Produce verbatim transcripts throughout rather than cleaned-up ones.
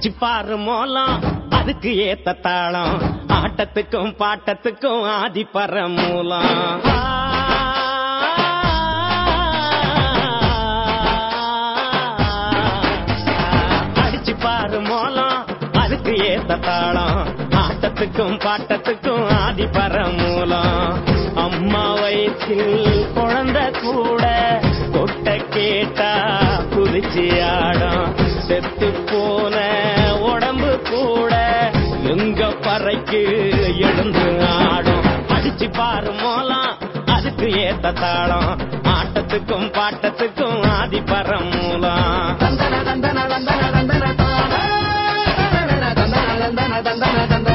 அடிச்சு பாரு மோளம் அதுக்கு ஏத்த தாளம் ஆட்டத்துக்கும் பாட்டத்துக்கும் ஆதி பர மூலம் அடிச்சு பாரு மோளம் அதுக்கு ஏத்த தாளம் ஆட்டத்துக்கும் பாட்டத்துக்கும் ஆதி பர மூலம் அம்மா வயிற்றில் குழந்தை கூட கொட்ட கேட்டா குதிச்சு ஆடும் செத்து போன உடம்பு கூட எங்க பறைக்கு எழுந்து ஆடும் அடிச்சு பாரு மோளம் அதுக்கு ஏத்த தாளம் ஆட்டத்துக்கும் பாட்டத்துக்கும் ஆதி பர மூலம் தந்தன தந்தன தந்தன தந்தன தந்தன தந்தன தந்தன தந்தன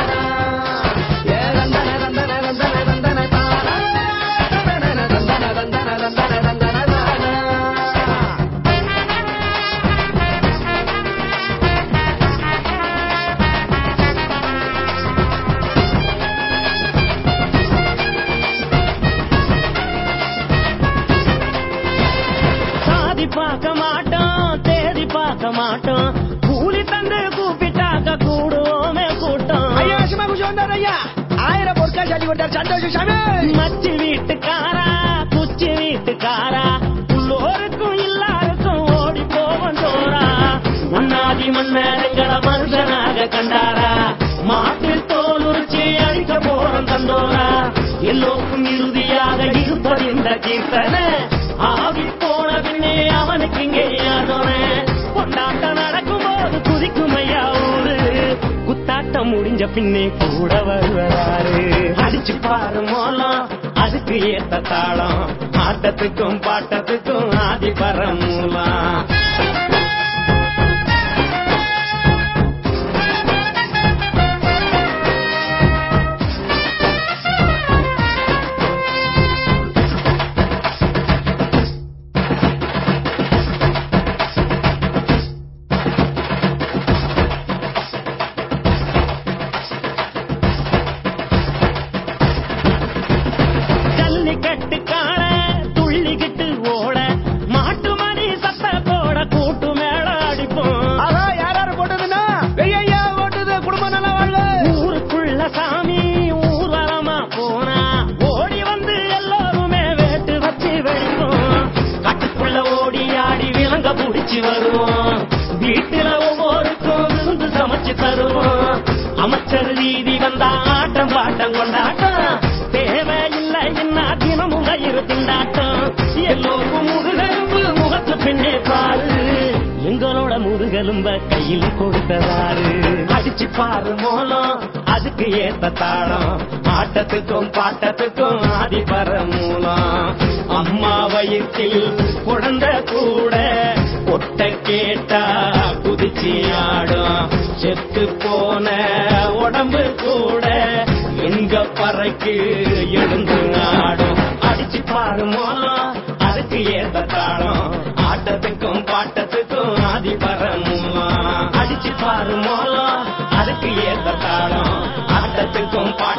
பார்க்க மாட்டோம் தேதி பார்க்க மாட்டோம் கூலி தந்து கூப்பிட்டாக்க கூடுவோமே கூட்டம் ஐயா சும்மா கொஞ்சம் வந்தார் ஐயா ஆயிரம் பொருட்கா சொல்லி கொடுத்தார் சந்தோஷம் சாமி மச்சி வீட்டுக்காரா குச்சி வீட்டுக்காரா உள்ளோருக்கும் எல்லாருக்கும் ஓடி போவன் தோரா மன்னாதி மன்னரங்களை மனுஷனாக கண்டாரா மாட்டில் தோல் உரிச்சி அழிக்க போறோம் தந்தோரா எல்லோருக்கும் இறுதியாக இருப்பது இந்த கீர்த்தனை ஆவி போன பின்னே அவனுக்கு இங்கே கொண்டாட்டம் நடக்கும் போது குதிக்கும் ஐயா ஊரு குத்தாட்டம் முடிஞ்ச பின்னே கூட வருவாரு அடிச்சு பாரு மோளம் அதுக்கு ஏத்த தாளம் ஆட்டத்துக்கும் பாட்டத்துக்கும் ஆதி பர மூலம் வருவோம் வீட்டுல ஒவ்வொருக்கும் விருந்து சமைச்சு தருவோம் அமைச்சர் வீதி வந்தா ஆட்டம் பாட்டம் கொண்டாட்டம் தேவையில்லை என்ன தினமும் வயிறு திண்டாட்டம் எல்லோருக்கும் முதுகெலும்பு முகத்து பின்னே பாரு எங்களோட முதுகெலும்ப கையில் கொடுத்ததாரு அடிச்சு பாரு மோளம் அதுக்கு ஏத்த தாளம் ஆட்டத்துக்கும் பாட்டத்துக்கும் ஆதி பர மூலம் அம்மா வயிற்றில் குழந்தை கூட கொட்ட கேட்டா குதிச்சு ஆடும் செத்து போன உடம்பு கூட எங்க பறைக்கு எழுந்து ஆடும் அடிச்சு பாரு மோளம் அதுக்கு ஏத்த தாளம் ஆட்டத்துக்கும் பாட்டத்துக்கும் ஆதி பர மூலம் அடிச்சு பாரு மோளம் அதுக்கு ஏத்த தாளம் ஆட்டத்துக்கும் பாட்ட